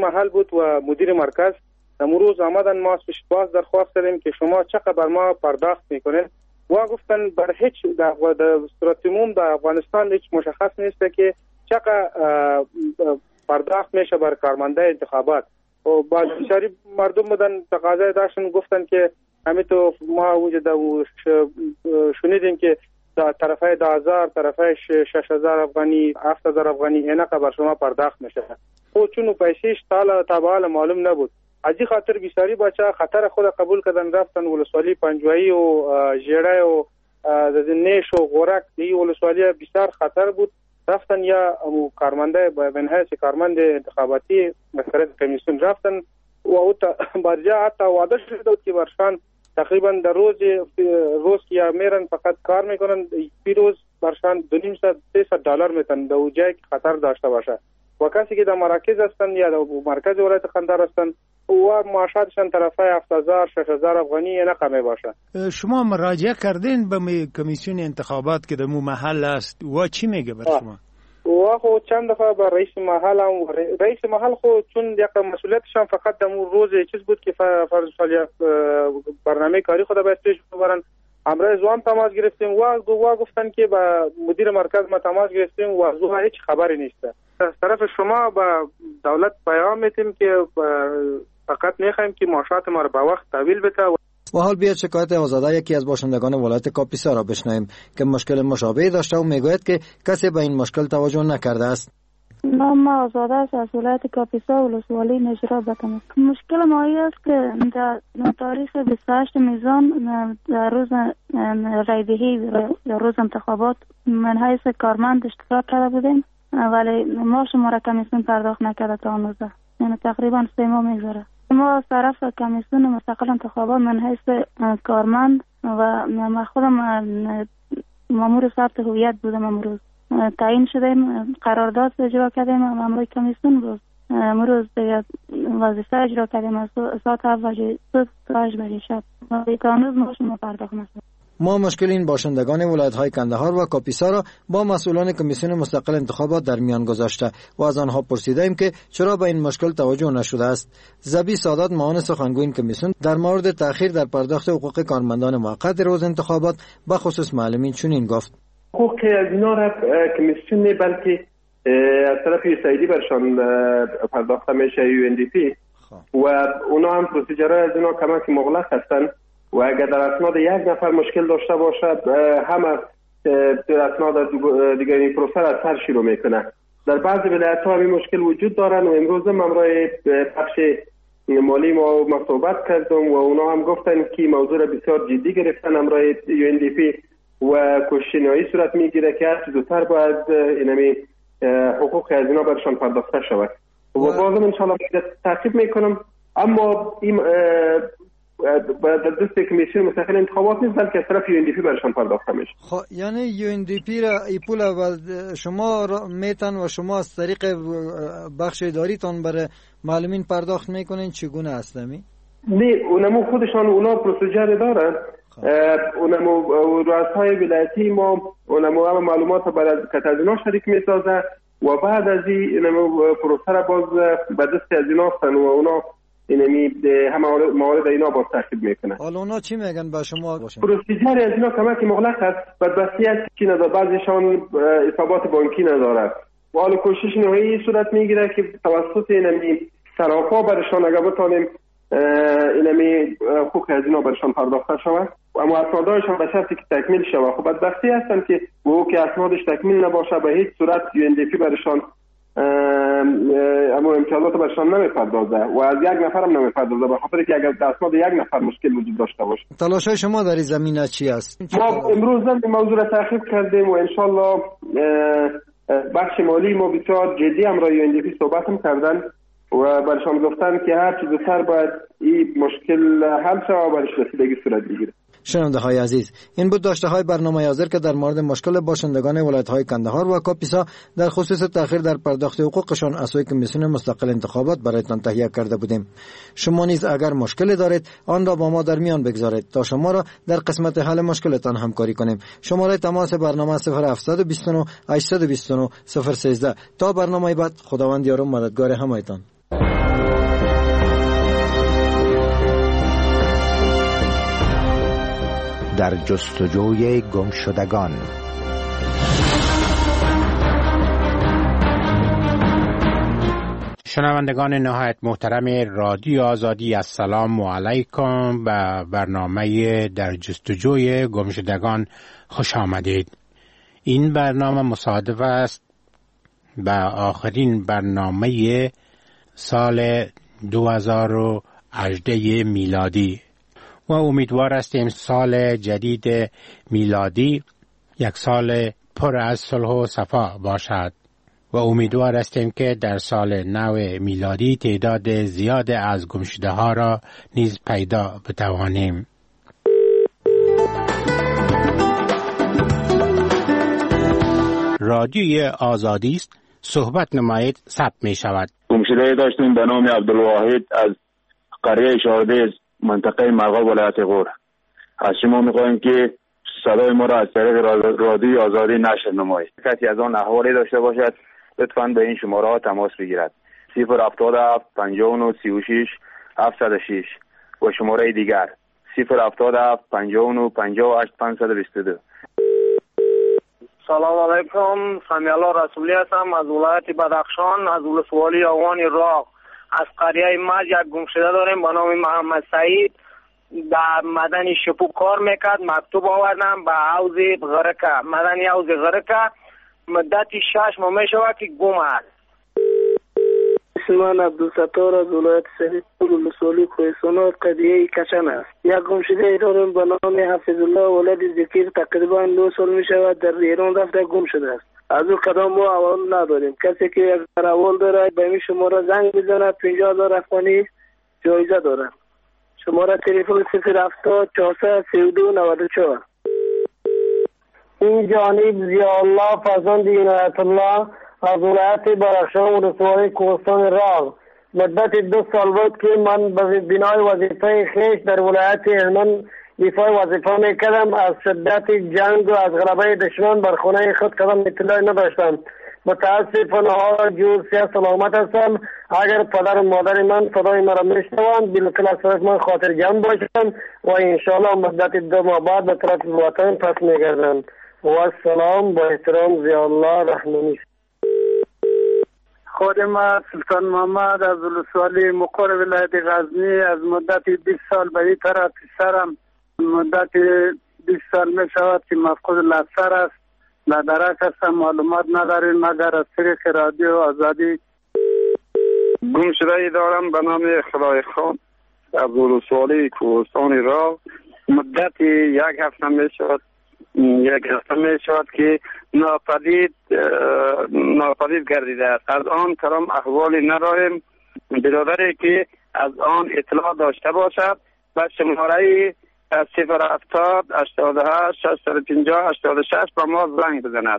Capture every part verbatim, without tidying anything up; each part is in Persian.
محل بود و مدیر مرکز امروز آمدن ما باز درخواست کردیم که شما چقدر بر ما پرداخت میکنین و گفتن بر هیچ در صورت عموم در افغانستان هیچ مشخص نیست که چقدر پرداخت میشه بر کارمنده انتخابات و بعض بیچاره مردم بودن تقاضای داشتن گفتن که همین تو ما وجود شنیدیم که در طرفای ده هزار طرفای شش هزار افغانی هفت هزار افغانی اینا بر شما پرداخت میشه خود چون پیسش تالا تبال معلوم نبود از این خاطر بیشتری بچه خطر خود قبول کردن رفتن ولسوالی پنجوایی و ژیړای و د نیش و غورک دی ولسوالی بیشتر خطر بود رفتن یا کارمنده به نهایت کارمند انتخاباتی مسئله کمیسیون رفتن و او برجا حتی وعده شد که برشان تقریبا در روز روز که میرن فقط کار میکنن پیروز برشان دو نیم صد سه صد دلار میتن در جایی که خطر داشته باشه و کسی که در مراکز هستن یا در مرکز ولایت قندهار هستن و معاشاتشان طرفای هفت هزار شش هزار افغانی نقمه باشه. شما مراجعه کردین به کمیسیون انتخابات که در مو محل است و چی میگه بر شما؟ و خو چند دفعه با رئیس محل هم رئیس محل خو چون یک مسئولیتشان فقط در روز چیز بود که فرض سالیه برنامه کاری خود باید پیش ببرن. امروز زوام تماس گرفتیم و گویا گفتن که با مدیر مرکز ما تماس گرفتیم و از اون هیچ خبری نیست. از طرف شما با دولت پیام میتیم که فقط میخوایم که معاشات ما رو به وقت تحویل بده. و حال بیاد شکایت آزاده یکی از باشندگان ولایت کاپیسا را بشنویم که مشکل مشابهی داشته و میگوید که کسی به این مشکل توجه نکرده است. نام آزاده است از ولایت کاپیسا ولسوالی نجرا بتم. مشکل ما است که در تاریخ بیست و هشت میزان در روز رایدهی در روز انتخابات من حیث کارمند اشتراک کرده بودیم ولی ما شماره کمیسیون پرداخت نکرده تا آن روزه یعنی تقریبا سه ماه میگذره. ما از طرف کمیسیون مستقل انتخابات من حیث کارمند و ما خودم مامور ثبت هویت بودم امروز تعیین شدیم قرارداد اجرا کردیم مامور کمیسیون بود امروز دیگه وظیفه اجرا کردیم از ساعت هفت تا هشت بجه شب تا روز ما شما پرداخت نشد. ما مشکل این باشندگان ولایت‌های قندهار و کاپیسا را با مسئولان کمیسیون مستقل انتخابات در میان گذاشته و از آنها پرسیدیم که چرا به این مشکل توجه نشده است. زبی سادات معاون سخنگوی این کمیسیون در مورد تأخیر در پرداخت حقوق کارمندان موقت روز انتخابات به خصوص معلمین چنین گفت: حقوق از اینا را کمیسیون نه بلکه از طرف یو سایدی برشان پرداخت میشه یو ان دی پی و اونا هم پروسیجرهای از اینا کمک مغلق هستند و اگر در اسناد یک نفر مشکل داشته باشد همه در اسناد دیگر این پروسه را از سر شروع میکنه. در بعضی ولایت‌ها این مشکل وجود دارن و امروز هم امرای بخش مالی ما صحبت کردم و اونا هم گفتن که موضوع را بسیار جدی گرفتن امرای یو ان دی پی و کوشش‌های صورت میگیره که هر چه زودتر باید اینمی حقوق از اینا برشان پرداخته شود و بازم انشاءالله تعقیب میکنم. اما این در دست کمیسیون مستقل انتخابات نیست بلکه از طرف یو ان دی پی برشان پرداخته میشه. خب یعنی یو ان دی پی را ای پول شما میتن و شما از طریق بخش اداریتان برای معلمین پرداخت میکنین چگونه است نمی؟ نه اونمو خودشان اونا پروسیجر دارن. اونمو رؤسای ولایتی ما اونمو هم معلومات برای کتازینا شریک میسازه و بعد از این اونمو پروسه را باز به دست از اینا هستن و اونا اینمی همه موارد اینا باز تعقیب میکنه. حالا اونا چی میگن با شما؟ پروسیجر از اینا کمک مغلق است بدبختی است که نداره بعضیشان حسابات بانکی نداره و حالا کوشش نهایی صورت میگیره که توسط اینمی سراپا برشان اگر بتانیم اینمی حقوق از اینا برشان پرداخته شود اما اسنادهایشان به شرطی که تکمیل شود. خب بدبختی هستن که او که اسنادش تکمیل نباشه به هیچ صورت یو ان دی پی برشان اما امتیازات برشان نمیپردازه و از یک نفر هم نمیپردازه به خاطر که اگر اسناد یک نفر مشکل وجود داشته باشه. تلاشای شما در این زمینه چی است؟ ما امروز هم موضوع را تعقیب کردیم و انشالله بخش مالی ما بسیار جدی هم را یو ان دی پی صحبت هم کردن و برشان گفتن که هر چیز زودتر باید این مشکل حل شود و برش رسیدگی صورت بگیره. شنونده های عزیز، این بود داشته های برنامه حاضر که در مورد مشکل باشندگان ولایت های قندهار و کاپیسا در خصوص تأخیر در پرداخت حقوقشان از سوی کمیسیون مستقل انتخابات برایتان تهیه کرده بودیم. شما نیز اگر مشکلی دارید آن را با ما در میان بگذارید تا شما را در قسمت حل مشکلتان همکاری کنیم. شماره تماس برنامه صفر هفت دو نه هشت دو نه صفر یک سه. تا برنامه بعد، خداوند یار و مددگار همایتان. در جستجوی گمشدگان. شنوندگان نهایت محترم رادیو آزادی، السلام علیکم. به برنامه در جستجوی گمشدگان خوش آمدید. این برنامه مصادف است به آخرین برنامه سال دو هزار و هجده میلادی و امیدوار هستیم سال جدید میلادی یک سال پر از صلح و صفا باشد و امیدوار هستیم که در سال نو میلادی تعداد زیاد از گمشده ها را نیز پیدا بتوانیم. رادیوی آزادی است، صحبت نمایید، ثبت می شود. گمشده داشتیم به نام عبدالواحد از قریه شاردیز منطقه مرغاب ولایت غور. از شما می‌خواهیم که صدای ما را از طریق رادیوی آزادی نشر نمایید. کسی از آن احوالی داشته باشد لطفاً به این شماره ها تماس بگیرد: صفر هفتاد و هفت پنجاه و نه سی و شش هفتصد و شش و شماره دیگر صفر هفتاد و هفت پنجاه و نه پنجاه و هشت پانصد و بیست و دو. سلام علیکم، سمی الله رسولی هستم از ولایت بدخشان، از ولسوالی آوان راغ. از قریه مج یک گمشده داریم به نام محمد سعید، در مدنی شپو کار میکرد. مکتوب آوردم به حوض غرکه، مدنی حوض غرکه، مدتی شش ماه میشود که گم است. من عبدالستار از ولایت سریپور ولسوالی کوهستانات قریه کچن است. یک گمشده دارم به نام حفظ الله ولد ذکیر، تقریبا دو سال می شود در ایران رفته گم شده است. از او کدام ما اول نداریم. کسی که یک اول داره به این شماره زنگ بزنه، پنجاه هزار افغانی جایزه داره. شماره تلفن صفر هفتاد چهارصد سی و دو نود و چهار. این جانب ضیاءالله فرزند عنایت الله از ولایت بدخشان ولسوالی کوهستان راغ. مدت دو سال بود که من به بنای وظیفه خویش در ولایت هلمند دفاع وظیفه میکردم. از شدت جنگ و از غلبه دشمن بر خانه خود قدم اطلاع نداشتم. متاسفانه حال جور سیاه سلامت هستم. اگر پدر و مادر من صدای مرا میشنوند بالکل از طرف من خاطر جمع باشم و انشاءالله مدت دو ماه بعد به طرف وطن پس میگردم. و السلام، با احترام، ضیاءالله رحمانی. خود ما سلطان محمد از ولسوالی مقر ولایت غزنی. از مدت بیست سال به این طرف پسرم مدت بیست سال می شود که مفقود لفظر است. ندرک هستم، معلومات نداریم مگر از طریق رادیو آزادی. گمشده دارم به نام خدای خان از ولسوالی کوهستان راغ. مدت یک هفته می شود یک هفته می شود که ناپدید ناپدید گردیده است. از آن کرم احوالی نداریم. برادری که از آن اطلاع داشته باشد و شماره صفر هفتاد هشتاد و هشت ششصد و پنجاه هشتاد و شش به ما زنگ بزند.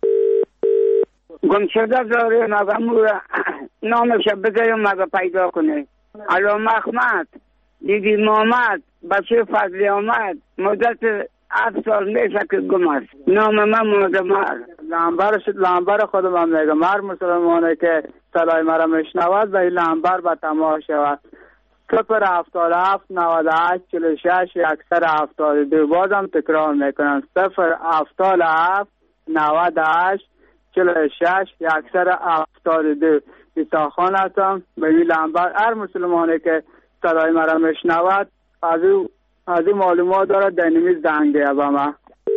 گمشده داریم اگر نامش بذاریم مگه پیدا کنه. علام احمد دیدی محمد بچه فضلی آمد مدت هفت سال میشه که گم است. نام من مادمر لنبر شد. لنبر خودم هم میگم هر مسلمانه که صدای مرا میشنود به این لنبر به تماس شود: صفر هفتاد و هفت نود و هشت چهل و شش یکصد و هفتاد و دو. بازم تکرار میکنم: صفر هفتاد و هفت نود و هشت چهل و شش یکصد و هفتاد و دو. ایسا خان هستم. به این لنبر هر مسلمانه که صدای مرا میشنود از او از این معلومات دارد دینمیز زنگه به ما.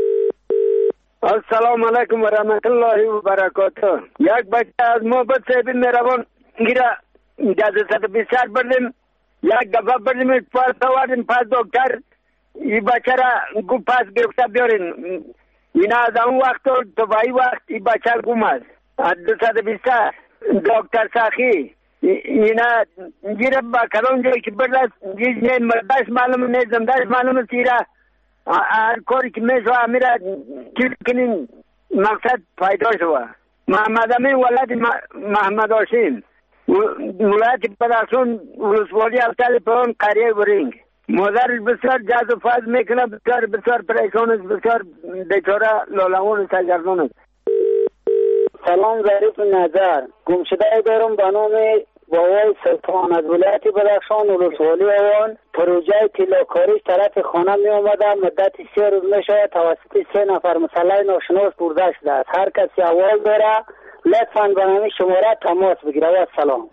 السلام علیکم و رحمت الله و برکاته. یک بچه از محبت صاحب مهربان گیره اجازه صد بیست بردیم. یک دفعه بردیم پاس آوردیم پاس دکتر این بچه را گو پاس گرفته بیارین. اینا از اون وقت تو به این وقت این بچه گم است. از دو صد بیست دکتر ساخی اینا گیره با کدام جایی که برد است داشت معلوم نیستم داشت معلوم سیره هر کاری که میشوه امیره چیز کنین مقصد پیدا شوه. محمد امین ولد محمد هاشم ولایت بدخشان ولسوالی افضل پران قریه برینگ. مادرش بسیار جذب فاز میکنه، بسیار بسیار پریشان است، بسیار بیچاره لالهون سرگردان است. سلام ظریف نظر. گمشده دارم به نام با آقای سلطان از ولایت بدخشان ولسوالی آوان پروژه طلاکاری طرف خانه می آمده. مدت سه روز می شود توسط سه نفر مسلح ناشناس برده شده است. هر کسی احوال داره لطفاً به نام شماره تماس بگیره. و سلام.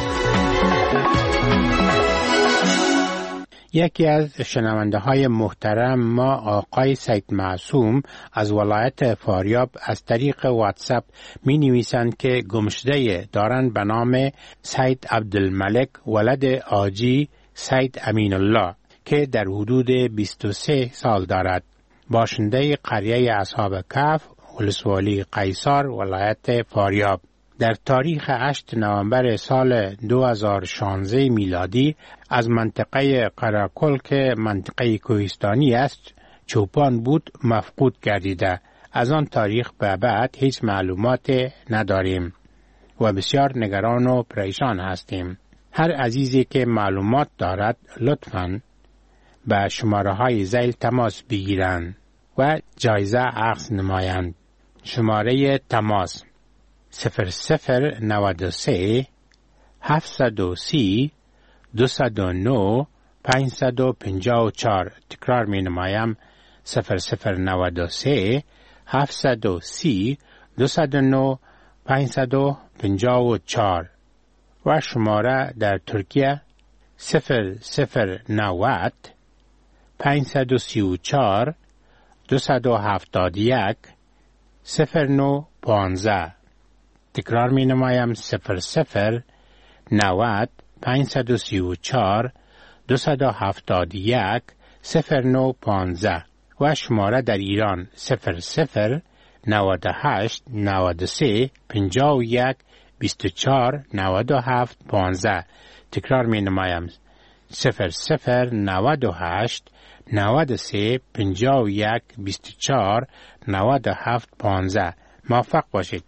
یکی از شنونده های محترم ما آقای سید معصوم از ولایت فاریاب از طریق واتساپ می نویسند که گمشده دارند به نام سید عبدالملک ولد آجی سید امین الله که در حدود بیست و سه سال دارد. باشنده قریه اصحاب کهف ولسوالی قیصر ولایت فاریاب. در تاریخ هشتم نوامبر سال دو هزار و شانزده میلادی از منطقه قراکل که منطقه کوهستانی است چوپان بود مفقود گردیده. از آن تاریخ به بعد هیچ معلومات نداریم و بسیار نگران و پریشان هستیم. هر عزیزی که معلومات دارد لطفاً به شماره های ذیل تماس بگیرند و جایزه اخذ نمایند. شماره تماس صفر صفر نود و سه هفتصد و سی دویست و نه پانصد و پنجاه و چهار. تکرار می نمایم صفر صفر نود و سه هفتصد و سی دویست و نه پانصد و پنجاه و چهار و شماره در ترکیه صفر صفر نود پانصد و سی و چهار دویست و هفتاد و یک صفر نه پانزده. تکرار می نمایم صفر صفر نود پانصد و سی و چهار دویست و هفتاد و یک صفر نه پانزده و شماره در ایران صفر صفر نود و هشت نود و سه پنجاه و یک بیست و چهار نود و هفت پانزده. تکرار می نمایم صفر صفر نود و هشت نود و سه پنجاه و یک بیست و چهار نود و هفت پانزده. موفق باشید.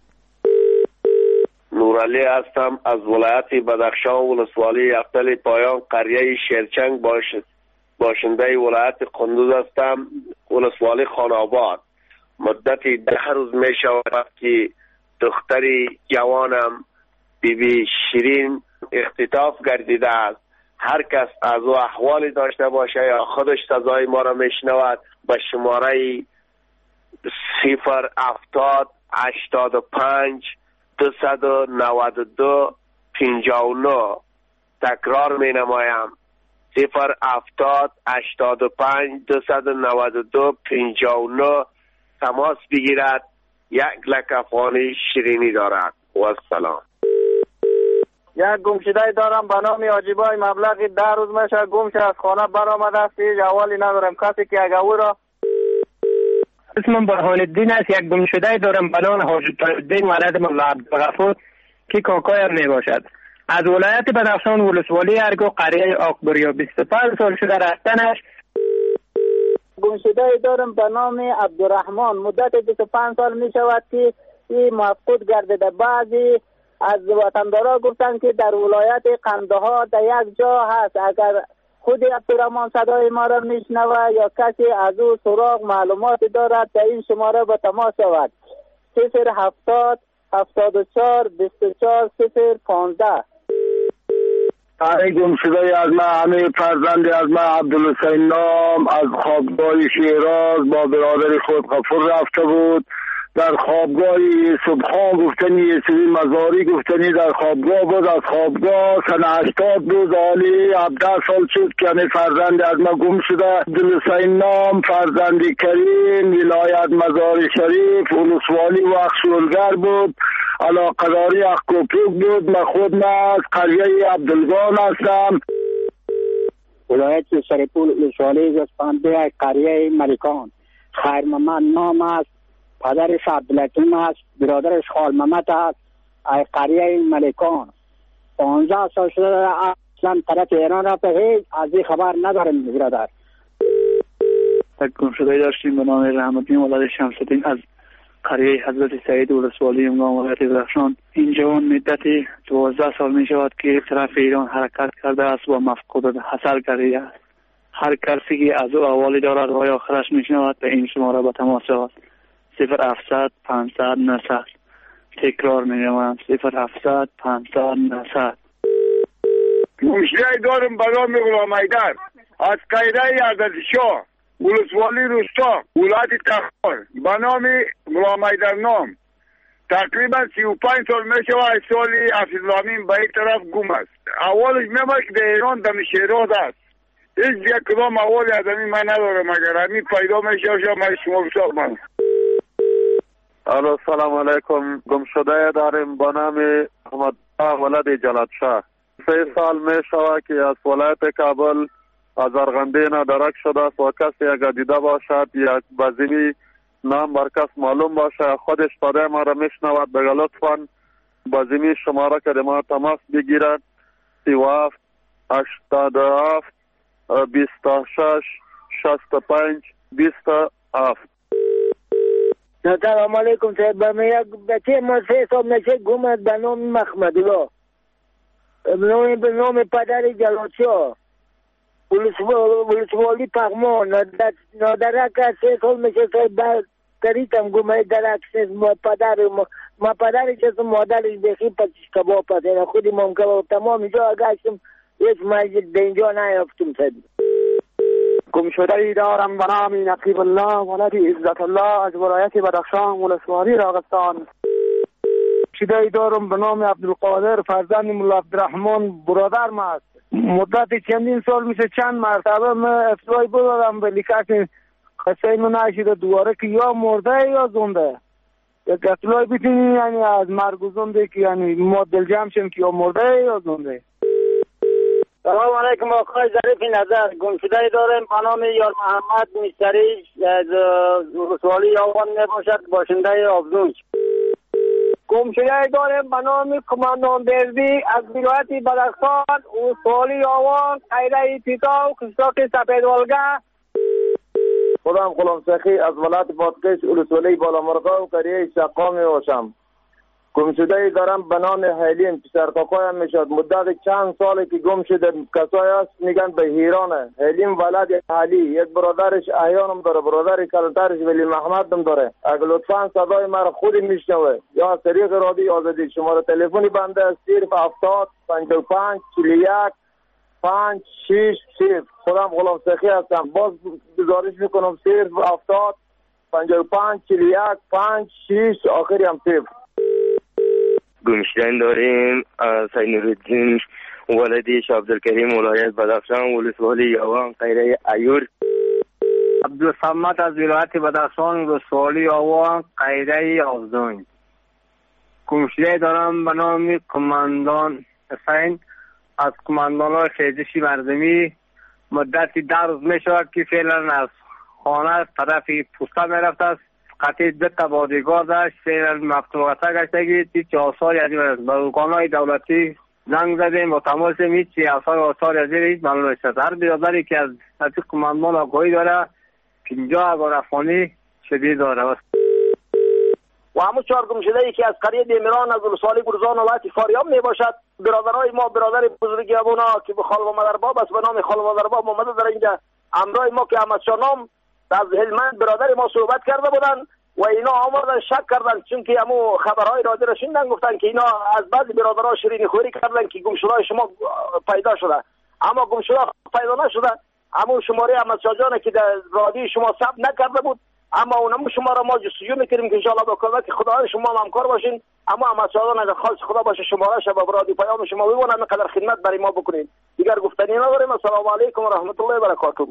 نورعلی هستم از ولایت بدخشان ولسوالی افتل پایان قریه شیرچنگ باشد. باشنده ولایت قندوز هستم ولسوالی خاناباد. مدتی ده روز می شود که دختری جوانم بی بی شیرین اختطاف گردیده است. هر کس از او احوالی داشته باشه یا خودش صدای ما را میشنود به شماره صفر هفتاد هشتاد و پنج دویست و نود و دو پنجاه و نه. تکرار می نمایم صفر هفتاد هشتاد و پنج دویست و نود و دو پنجاه و نه. تماس بگیرد. یک لک افغانی شیرینی دارد. و سلام. یک گمشده دارم به نام عجیبای مبلغی ده روز میشه گم شده از خانه برآمده است. هیچ احوالی ندارم. کسی که اگه او را اسمم برهان الدین است. یک گمشده دارم به نام حاجت الدین ولد مولا عبدالغفور که کاکایم می باشد. از ولایت بدخشان ولسوالی ارگو قریه آقبریا بیست و پنج سال شده رفتنش. گمشده دارم به نام عبدالرحمن مدت بیست و پنج سال می شود که این مفقود گردیده. بعضی از وطندارا گفتن که در ولایت قندهار در یک جا هست. اگر خود عبدالرحمن صدای ما را میشنوه یا کسی از او سراغ معلومات دارد در این شماره با تماس شود. صفر هفتاد هفتاد و چهار بیست و چهار صفر پانزده. ای گمشده از من همه فرزند از من عبدالحسین نام از خوابگاه شیراز با برادر خود غفور رفته بود. در خوابگاه صبحان گفتنی سری مزاری گفتنی در خوابگاه بود. از خوابگاه سن هشتاد روز حالی هفده سال شد که همه فرزند از ما گم شده. عبدالحسین نام فرزند کریم ولایت مزار شریف ولسوالی و اخشولگر بود. علاقداری اخکوپیک بود. من خود من از قریه عبدالگان هستم. ولایت سرپول ولسوالی زسپانده قریه ملکان. خیر محمد نام است. پدرش عبدالحکیم است. برادرش خال محمد است. از قریه ملکان. پانزده سال شده اصلا طرف ایران را به هیچ از این خبر ندارم برادر. یک گمشده داشتیم به نام رحمتین ولد شمس‌الدین از قریه حضرت سعید ولسوالی امگان ولایت بدخشان. این جوان مدتی دوازده سال می شود که طرف ایران حرکت کرده است و مفقود حاصل کرده است. هر کسی که از او احوالی دارد و یا آخرش می شنود به این شماره با تماس شود. صفر هفتصد پانصد نهصد. تکرار می نمایم صفر هفتصد پانصد نهصد. گمشده دارم به نام غلام حیدر از قیره اردشاه ولسوالی روستا ولایت تخار به نام غلام حیدر نام تقریبا سی و پنج سال می شود سالی حفیظ به یک طرف گم است. اولش میمه که در ایران دم شیراز است. هیچ یک کدام اولی از همین من ندارم اگر همین پیدا می شود من شما بساق من. الو سلام علیکم. گم شده داریم به نام احمد ولد جلات شاه. سه سال می شود که از ولایت کابل از ارغندین درک شده است و کسی اگر دیده باشد یا بزیمی نام بر کس معلوم باشه خودش صدای ما را میشنود بگه لطفا بزیمی شماره که ما تماس بگیرد سی و هفت هشتاد و هفت بیست و شش شست و پنج بیست و هفت. سلام علیکم صاحب. من یک بچه ما سه سال نشه گم است به نام محمدالله به نام پدر جلاتشاه ولسوالی پغمان نادرک از سه سال میشه صاحب تریتم گمه درک سه ما پدر ما پدرش هست مادرش بخی پسش کباب پسه خودی مام کباب تمام اینجا اگشتم هیچ مجد اینجا نیافتم صاحب. گم شده ای دارم به نام نقیب الله ولد عزت الله از ولایت بدخشان ولسوالی راغستان. شده ای دارم به نام عبدالقادر فرزند مولا عبدالرحمن برادرم است. مدت چندین سال میشه چند مرتبه من افترای بودم ولی کسی قصه اینو نشیده دوباره که یا مرده یا زنده. یک اطلاعی بتونی یعنی از مرگ و زنده که یعنی ما دل جمع شیم که یا مرده یا زنده. سلام علیکم آقای ظریف نظر. گم شده داریم به نام یار محمد مستری از ولسوالی یاوان میباشد باشنده آبزونج. گم شده داریم به نام کماندان بردی از ولایت بدخشان ولسوالی یاوان قیره پیتا و کشتاق سپیدوالگه. خودم غلام سخی از ولایت بادغیس ولسوالی بالامرغا و قریه شقا میباشم. گم شده دارم به نام حلیم پسر کاکایم میشد. مدت چند ساله که گم شده کسایی هست میگن به ایرانه. حلیم ولد علی یک برادرش احیانم داره برادر کلترش ولی محمد هم داره. اگر لطفا صدای مرا خودی میشنوه یا از طریق رادیو آزادی شماره تلفنی بنده است صفر هفتاد پنجاه و پنج چهل و یک پنج شش صفر. خودم غلام سخی هستم. باز گزارش میکنم صفر هفتاد پنجاه و پنج چهل و یک پنج شش آخری هم صفر. گمشدن داریم سینورالدین ولدی شاه عبدالکریم ولایت بدخشان ولسوالی یاوان قیره ایور. عبدالصمد از ولایت بدخشان ولسوالی یاوان قیره آبزون. گمشده دارم به نام کماندان حسین از کماندان خیزشی مردمی. مدتی ده روز می شود که فعلا از خانه طرف پوسته می رفت است. قطعی دو تا بادیگار داشت فعلا مفتوحته گشتگی تی چه آثاری از این به ارگانهای دولتی زنگ زدیم و تماس می چی آثار آثاری از این معلوم نشد. هر برادری که از نزدیک کماندان آگاهی داره پنجاه اگر افغانی شدید داره. و همون چهار گمشده ای که از قریه دیمیران از ولسوالی گرزان ولایت فاریاب می باشد. برادرای ما برادر بزرگی ابونا که به خالو مادرباب است به نام خالو مادرباب اومده در اینجا همراه ما که احمد شاه نام از هلمند برادر ما صحبت کرده بودن و اینا آمدن شک کردن چون که همو خبرهای رادیو را شنیدن گفتن که اینا از بعضی برادرها شیرینی خوری کردن که گمشده شما پیدا شده اما گمشده پیدا نشده. همو شماره احمد شاه جان که در رادیو شما ثبت نکرده بود اما اونم شما را ما جستجو میکنیم که ان شاء الله با کمک خدای شما همکار باشین. اما احمد شاه جان اگر خواست خدا باشه شماره شب با رادیو پیام شما ببونن اینقدر خدمت برای ما بکنید. دیگر گفتنی نداریم. السلام علیکم و رحمت الله و برکاته.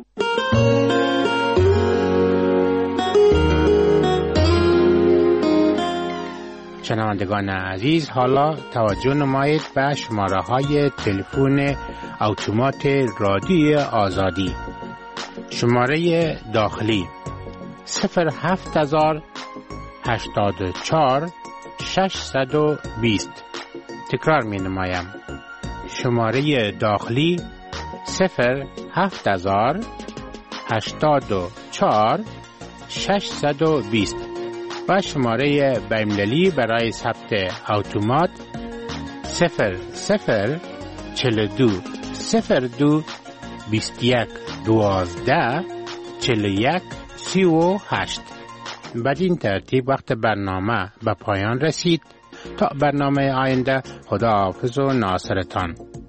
شنوندگان عزیز حالا توجه نمایید به شماره های تلفن اتومات رادیو آزادی. شماره داخلی صفر هفت هزار هشتاد و چهار ششصد و بیست. تکرار می نمایم. شماره داخلی صفر هفت هزار هشتاد و چهار ششصد و بیست و شماره بین‌المللی برای ثبت اتومات صفر صفر چهل و دو صفر دو بیست و یک دوازده چهل و یک سی و هشت. بدین ترتیب وقت برنامه به پایان رسید. تا برنامه آینده خدا حافظ و ناصرتان.